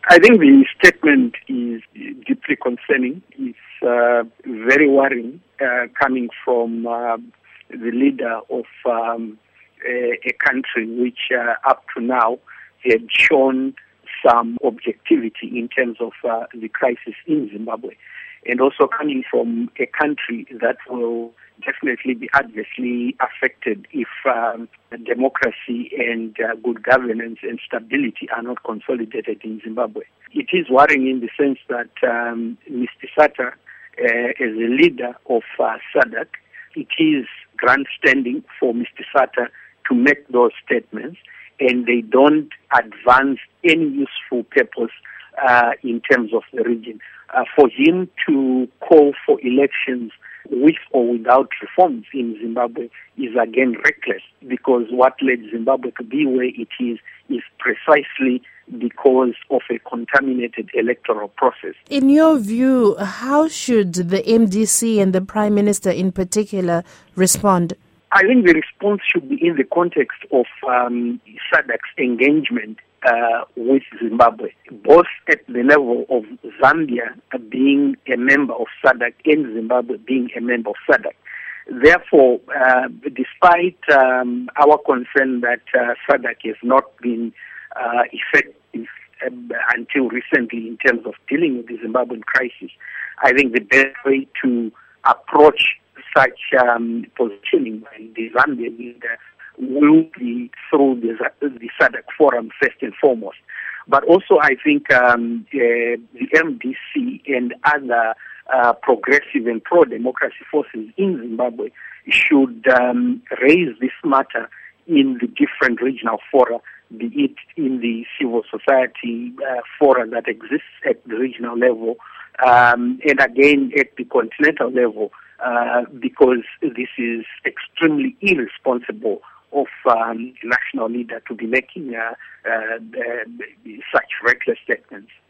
I think the statement is deeply concerning. It's very worrying coming from the leader of a country which up to now had shown some objectivity in terms of the crisis in Zimbabwe, and also coming from a country that will definitely be adversely affected if democracy and good governance and stability are not consolidated in Zimbabwe. It is worrying in the sense that Mr. Sata, as a leader of SADC, it is grandstanding for Mr. Sata to make those statements, and they don't advance any useful purpose in terms of the region. For him to call for elections with or without reforms in Zimbabwe is again reckless, because what led Zimbabwe to be where it is precisely because of a contaminated electoral process. In your view, how should the MDC and the Prime Minister in particular respond? I think the response should be in the context of SADC's engagement with Zimbabwe, both at the level of Zambia being a member of SADC and Zimbabwe being a member of SADC. Therefore, despite our concern that SADC has not been effective until recently in terms of dealing with the Zimbabwean crisis, I think the best way to approach such positioning by the Zambian leader will be through the SADC forum first and foremost. But also I think the MDC and other progressive and pro-democracy forces in Zimbabwe should raise this matter in the different regional fora, be it in the civil society fora that exists at the regional level, and again at the continental level, because this is extremely irresponsible of a national leader to be making such reckless statements.